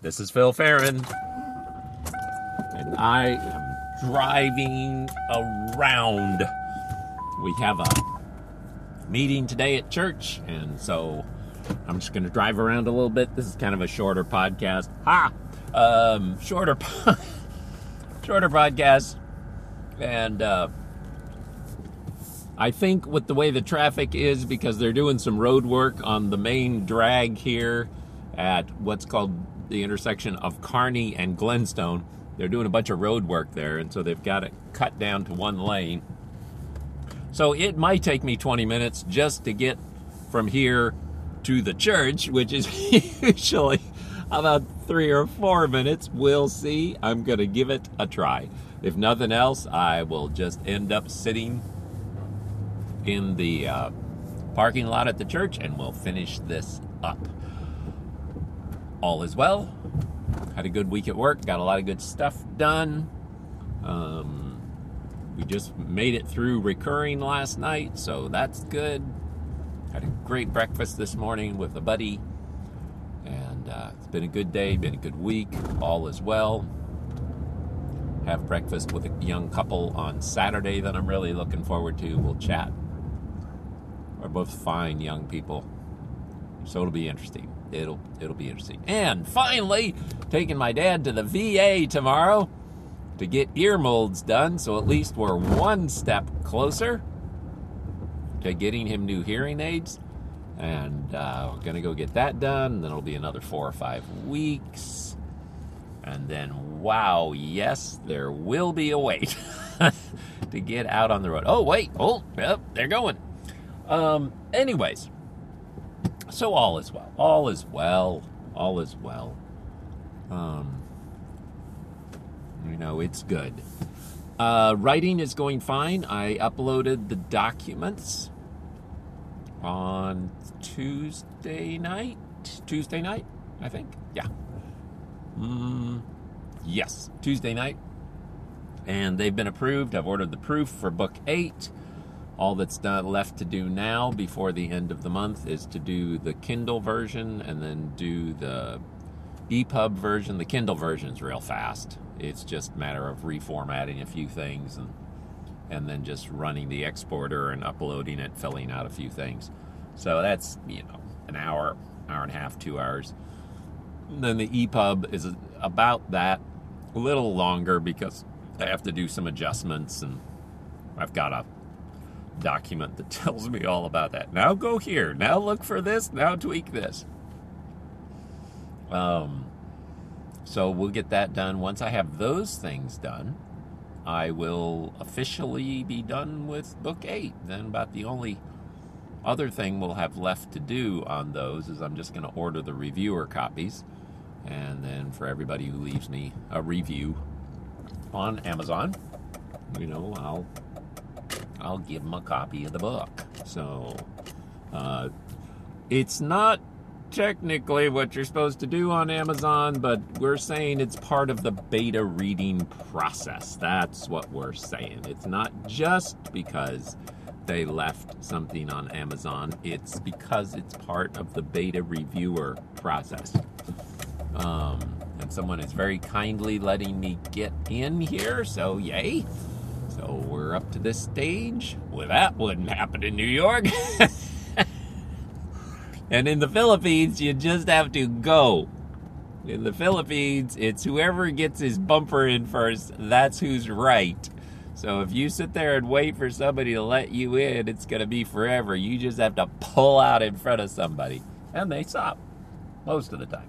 This is Phil Farron, and I am driving around. We have a meeting today at church, and so I'm just going to drive around a little bit. This is kind of a shorter podcast. Shorter podcast, and I think with the way the traffic is, because they're doing some road work on the main drag here at what's called the intersection of Kearney and Glenstone. They're doing a bunch of road work there, and so they've got it cut down to one lane. So it might take me 20 minutes just to get from here to the church, which is usually about 3 or 4 minutes. We'll see. I'm going to give it a try. If nothing else, I will just end up sitting in the parking lot at the church, and we'll finish this up. All is well. Had a good week at work. Got a lot of good stuff done. We just made it through recurring last night, so that's good. Had a great breakfast this morning with a buddy. And it's been a good day, been a good week. All is well. Have breakfast with a young couple on Saturday that I'm really looking forward to. We'll chat. We're both fine young people, so it'll be interesting. It'll be interesting. And finally, taking my dad to the VA tomorrow to get ear molds done, so at least we're one step closer to getting him new hearing aids. And we're going to go get that done, and then it'll be another 4 or 5 weeks. And then, wow, yes, there will be a wait to get out on the road. Oh, wait, yep, they're going. Anyways, so all is well. All is well. All is well. It's good. Writing is going fine. I uploaded the documents on Tuesday night, I think. Yeah. Yes, Tuesday night. And they've been approved. I've ordered the proof for book 8. All that's left to do now before the end of the month is to do the Kindle version and then do the EPUB version. The Kindle version is real fast. It's just a matter of reformatting a few things and then just running the exporter and uploading it, filling out a few things. So that's, an hour and a half, 2 hours. And then the EPUB is about that, a little longer because I have to do some adjustments, and I've got a document that tells me all about that. Now go here. Now look for this. Now tweak this. So we'll get that done. Once I have those things done, I will officially be done with book 8. Then about the only other thing we'll have left to do on those is I'm just going to order the reviewer copies. And then for everybody who leaves me a review on Amazon, I'll give them a copy of the book. So, it's not technically what you're supposed to do on Amazon, but we're saying it's part of the beta reading process. That's what we're saying. It's not just because they left something on Amazon. It's because it's part of the beta reviewer process. And someone is very kindly letting me get in here, so yay. So we're up to this stage. Well, that wouldn't happen in New York. And in the Philippines, you just have to go. In the Philippines, it's whoever gets his bumper in first, that's who's right. So if you sit there and wait for somebody to let you in, it's going to be forever. You just have to pull out in front of somebody. And they stop most of the time.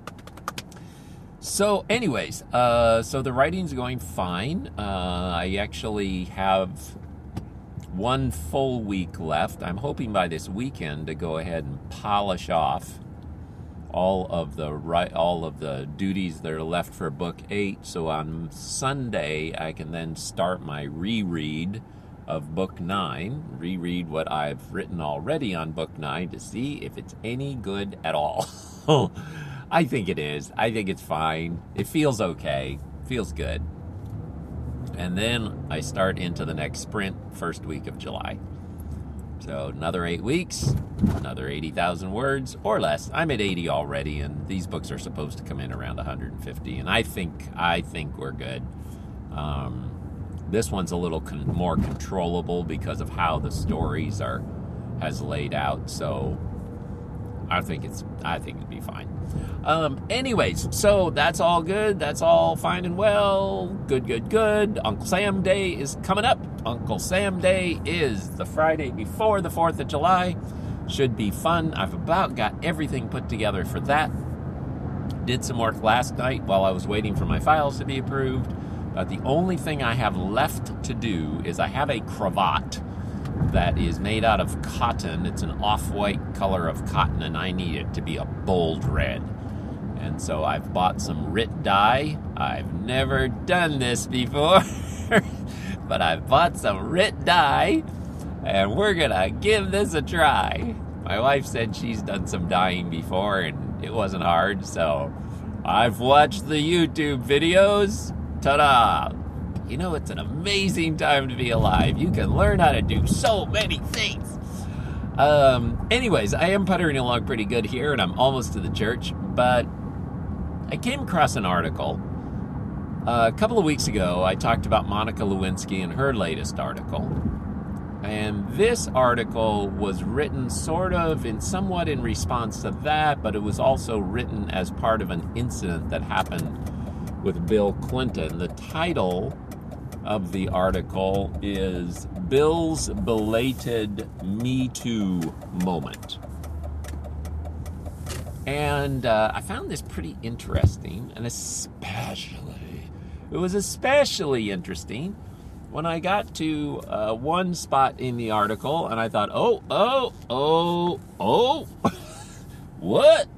So anyways, so the writing's going fine. I actually have 1 full week left. I'm hoping by this weekend to go ahead and polish off all of the duties that are left for book 8. So on Sunday, I can then start my reread of book 9, reread what I've written already on book 9 to see if it's any good at all. I think it is. I think it's fine. It feels okay. Feels good. And then I start into the next sprint, first week of July. So another 8 weeks, another 80,000 words or less. I'm at 80 already, and these books are supposed to come in around 150, and I think we're good. This one's a little more controllable because of how the stories has laid out. So I think it'd be fine. Anyways, so that's all good. That's all fine and well. Good. Uncle Sam Day is coming up. Uncle Sam Day is the Friday before the 4th of July. Should be fun. I've about got everything put together for that. Did some work last night while I was waiting for my files to be approved. But the only thing I have left to do is I have a cravat that is made out of cotton. It's an off-white color of cotton, and I need it to be a bold red. And so I've bought some RIT dye. I've never done this before, but I've bought some RIT dye, and we're gonna give this a try. My wife said she's done some dyeing before, and it wasn't hard, so I've watched the YouTube videos. Ta-da! You know, it's an amazing time to be alive. You can learn how to do so many things. Anyways, I am puttering along pretty good here, and I'm almost to the church, but I came across an article. A couple of weeks ago, I talked about Monica Lewinsky and her latest article. And this article was written somewhat in response to that, but it was also written as part of an incident that happened with Bill Clinton. The title of the article is Bill's Belated Me Too Moment. And I found this pretty interesting, and it was especially interesting when I got to one spot in the article, and I thought, what?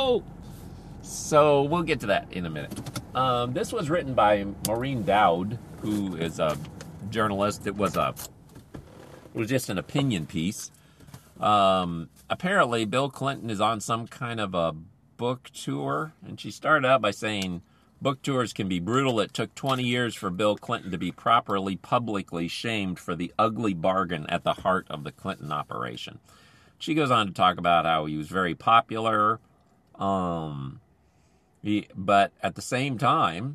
So we'll get to that in a minute. This was written by Maureen Dowd, who is a journalist. It was just an opinion piece. Apparently, Bill Clinton is on some kind of a book tour, and she started out by saying, book tours can be brutal. It took 20 years for Bill Clinton to be properly, publicly shamed for the ugly bargain at the heart of the Clinton operation. She goes on to talk about how he was very popular, but at the same time,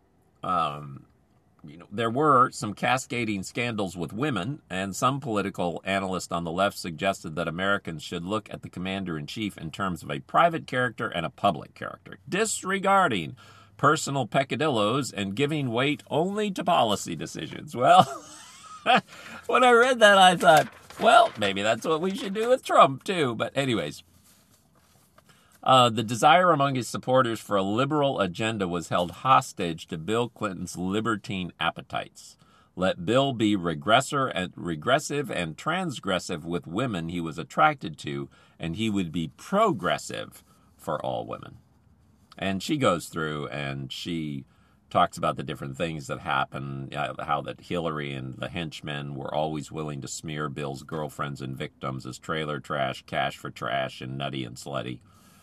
there were some cascading scandals with women, and some political analyst on the left suggested that Americans should look at the commander-in-chief in terms of a private character and a public character, disregarding personal peccadillos and giving weight only to policy decisions. Well, when I read that, I thought, well, maybe that's what we should do with Trump, too. But anyways, the desire among his supporters for a liberal agenda was held hostage to Bill Clinton's libertine appetites. Let Bill be regressive and transgressive with women he was attracted to, and he would be progressive for all women. And she goes through and she talks about the different things that happened, how that Hillary and the henchmen were always willing to smear Bill's girlfriends and victims as trailer trash, cash for trash, and nutty and slutty.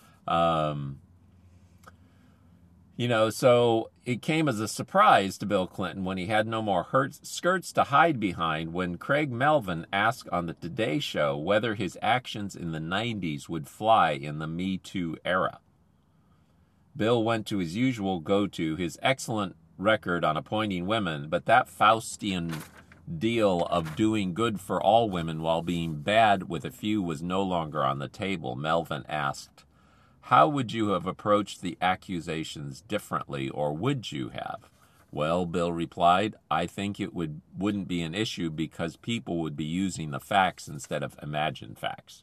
So it came as a surprise to Bill Clinton when he had no more skirts to hide behind when Craig Melvin asked on the Today Show whether his actions in the 90s would fly in the Me Too era. Bill went to his usual go-to, his excellent record on appointing women, but that Faustian deal of doing good for all women while being bad with a few was no longer on the table. Melvin asked, "How would you have approached the accusations differently, or would you have?" "Well," Bill replied, "I think it wouldn't be an issue because people would be using the facts instead of imagined facts."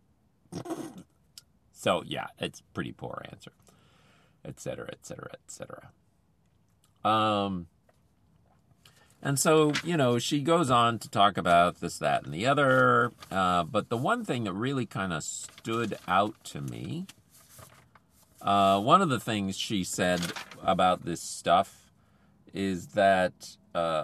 So, yeah, it's a pretty poor answer. Etc., etc., etc. And so, she goes on to talk about this, that, and the other. But the one thing that really kind of stood out to me, one of the things she said about this stuff is that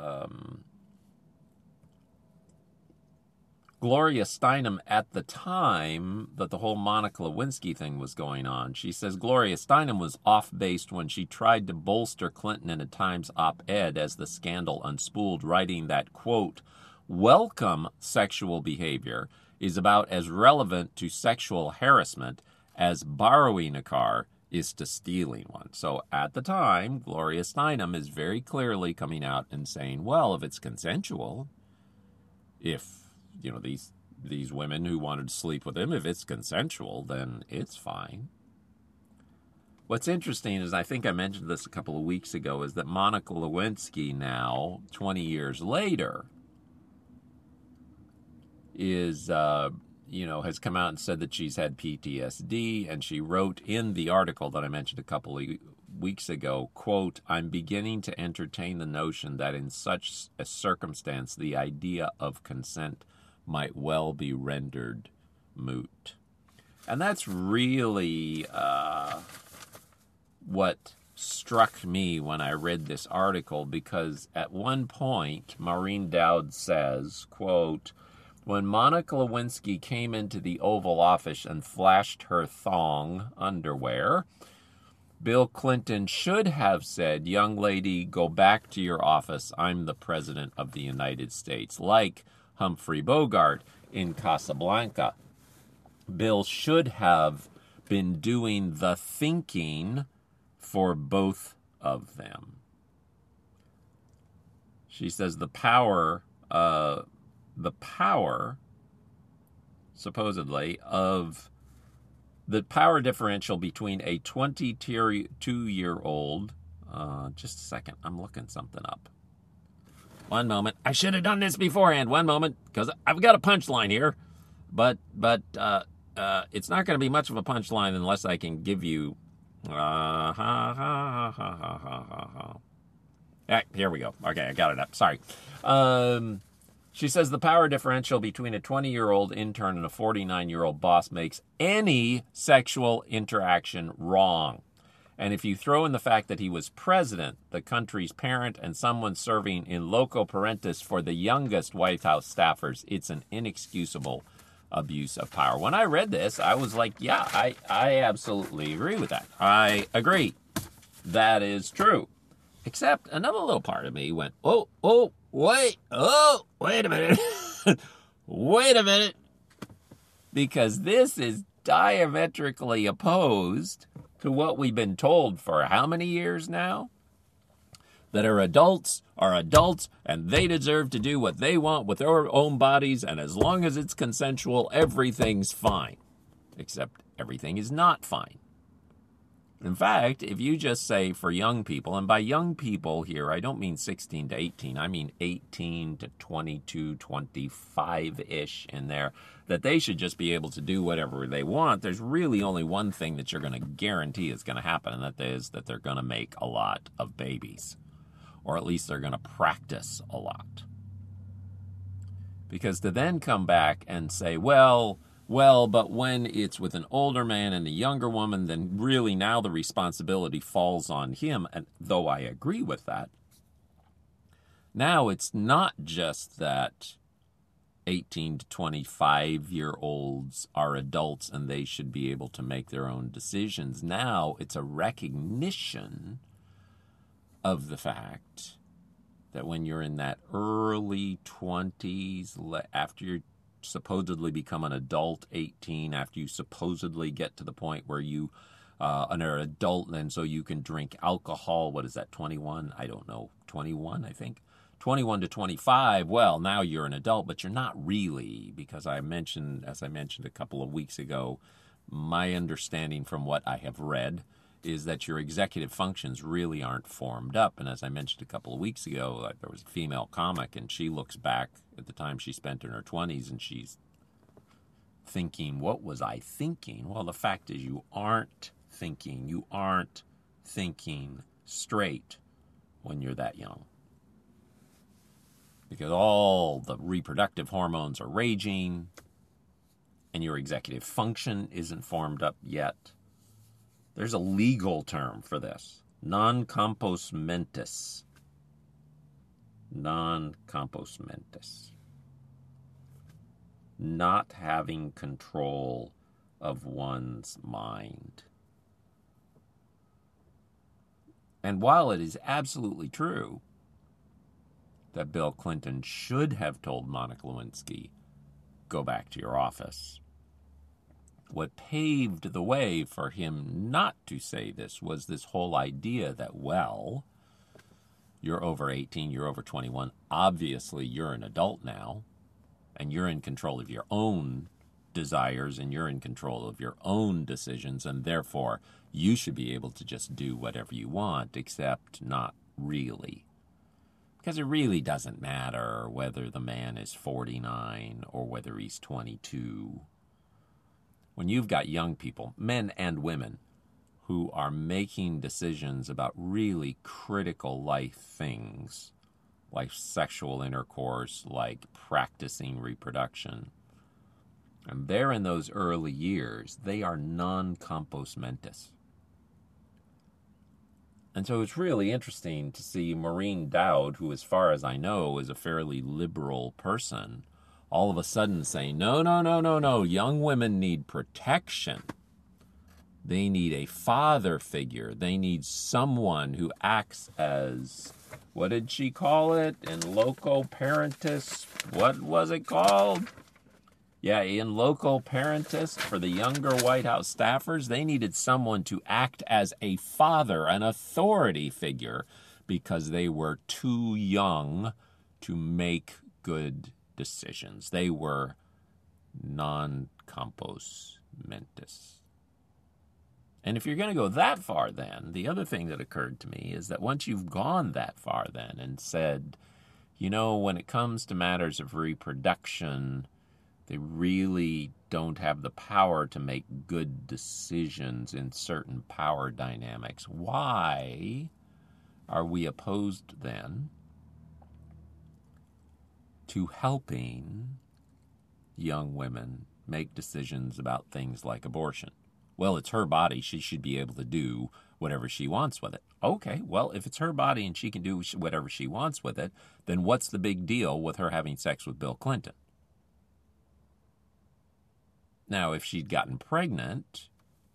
Gloria Steinem, at the time that the whole Monica Lewinsky thing was going on, she says Gloria Steinem was off-base when she tried to bolster Clinton in a Times op-ed as the scandal unspooled, writing that, quote, "welcome sexual behavior is about as relevant to sexual harassment as borrowing a car is to stealing one. So at the time, Gloria Steinem is very clearly coming out and saying, well, if it's consensual, if, these women who wanted to sleep with him, if it's consensual, then it's fine. What's interesting is, I think I mentioned this a couple of weeks ago, is that Monica Lewinsky now, 20 years later, has come out and said that she's had PTSD, and she wrote in the article that I mentioned a couple of weeks ago, quote, "I'm beginning to entertain the notion that in such a circumstance, the idea of consent might well be rendered moot." And that's really what struck me when I read this article, because at one point, Maureen Dowd says, quote, "When Monica Lewinsky came into the Oval Office and flashed her thong underwear, Bill Clinton should have said, 'Young lady, go back to your office. I'm the President of the United States.' Like Humphrey Bogart in Casablanca. Bill should have been doing the thinking for both of them." She says the power, supposedly, of the power differential between a 22-year-old, just a second, I'm looking something up. One moment. I should have done this beforehand. One moment, because I've got a punchline here, but it's not going to be much of a punchline unless I can give you. Here we go. Okay, I got it up. Sorry. She says the power differential between a 20-year-old intern and a 49-year-old boss makes any sexual interaction wrong. And if you throw in the fact that he was president, the country's parent, and someone serving in loco parentis for the youngest White House staffers, it's an inexcusable abuse of power. When I read this, I was like, yeah, I absolutely agree with that. I agree. That is true. Except another little part of me went, wait a minute. Wait a minute. Because this is diametrically opposed to what we've been told for how many years now? That our adults are adults and they deserve to do what they want with their own bodies, and as long as it's consensual, everything's fine. Except everything is not fine. In fact, if you just say for young people, and by young people here, I don't mean 16 to 18, I mean 18 to 22, 25-ish in there, that they should just be able to do whatever they want, there's really only one thing that you're going to guarantee is going to happen, and that is that they're going to make a lot of babies. Or at least they're going to practice a lot. Because to then come back and say, well, but when it's with an older man and a younger woman, then really now the responsibility falls on him. And though I agree with that, now it's not just that 18 to 25-year-olds are adults and they should be able to make their own decisions. Now it's a recognition of the fact that when you're in that early 20s, after you supposedly become an adult, 18, after you supposedly get to the point where you are an adult, and so you can drink alcohol, what is that, 21? I don't know, 21, I think. 21 to 25, well, now you're an adult, but you're not really, because as I mentioned a couple of weeks ago, my understanding from what I have read is that your executive functions really aren't formed up. And as I mentioned a couple of weeks ago, there was a female comic, and she looks back at the time she spent in her 20s, and she's thinking, what was I thinking? Well, the fact is you aren't thinking. You aren't thinking straight when you're that young. Because all the reproductive hormones are raging, and your executive function isn't formed up yet. There's a legal term for this. Non-compos mentis. Non-compos mentis. Not having control of one's mind. And while it is absolutely true that Bill Clinton should have told Monica Lewinsky, go back to your office. What paved the way for him not to say this was this whole idea that, well, you're over 18, you're over 21, obviously you're an adult now, and you're in control of your own desires, and you're in control of your own decisions, and therefore you should be able to just do whatever you want, except not really. Because it really doesn't matter whether the man is 49 or whether he's 22. When you've got young people, men and women, who are making decisions about really critical life things, like sexual intercourse, like practicing reproduction, and they're in those early years, they are non-compos mentis. And so it's really interesting to see Maureen Dowd, who, as far as I know, is a fairly liberal person, all of a sudden saying, no, young women need protection. They need a father figure. They need someone who acts as, what did she call it? In loco parentis, what was it called? Yeah, in loco parentis, for the younger White House staffers, they needed someone to act as a father, an authority figure, because they were too young to make good decisions. They were non-compos mentis. And if you're going to go that far, then, the other thing that occurred to me is that once you've gone that far, then, and said, you know, when it comes to matters of reproduction, they really don't have the power to make good decisions in certain power dynamics. Why are we opposed, then, to helping young women make decisions about things like abortion? Well, it's her body. She should be able to do whatever she wants with it. Okay, well, if it's her body and she can do whatever she wants with it, then what's the big deal with her having sex with Bill Clinton? Now, if she'd gotten pregnant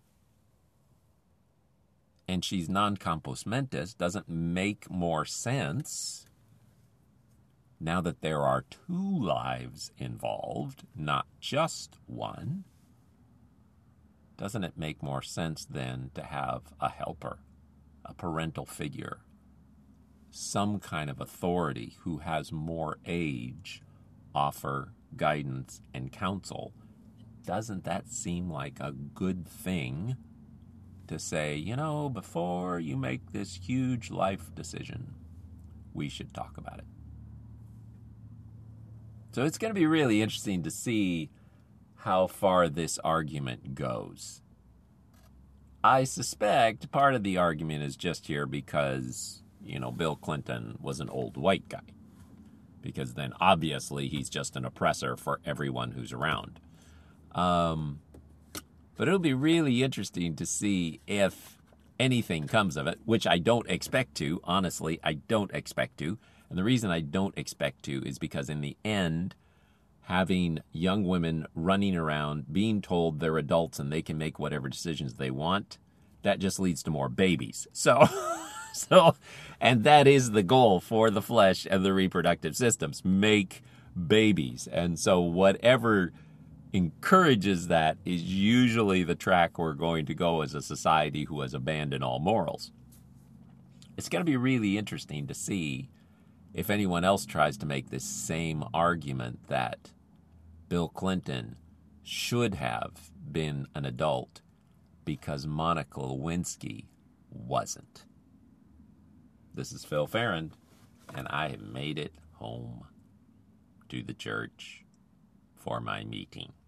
and she's non-compos mentis, doesn't make more sense now that there are two lives involved, not just one? Doesn't it make more sense then to have a helper, a parental figure, some kind of authority who has more age, offer guidance and counsel? Doesn't that seem like a good thing to say, you know, before you make this huge life decision, we should talk about it? So it's going to be really interesting to see how far this argument goes. I suspect part of the argument is just here because, you know, Bill Clinton was an old white guy. Because then obviously he's just an oppressor for everyone who's around. But it'll be really interesting to see if anything comes of it, which I don't expect to. Honestly, I don't expect to. And the reason I don't expect to is because in the end, having young women running around, being told they're adults and they can make whatever decisions they want, that just leads to more babies. So, and that is the goal for the flesh and the reproductive systems, make babies. And so whatever encourages that is usually the track we're going to go as a society who has abandoned all morals. It's going to be really interesting to see if anyone else tries to make this same argument that Bill Clinton should have been an adult because Monica Lewinsky wasn't. This is Phil Farron, and I have made it home to the church for my meeting.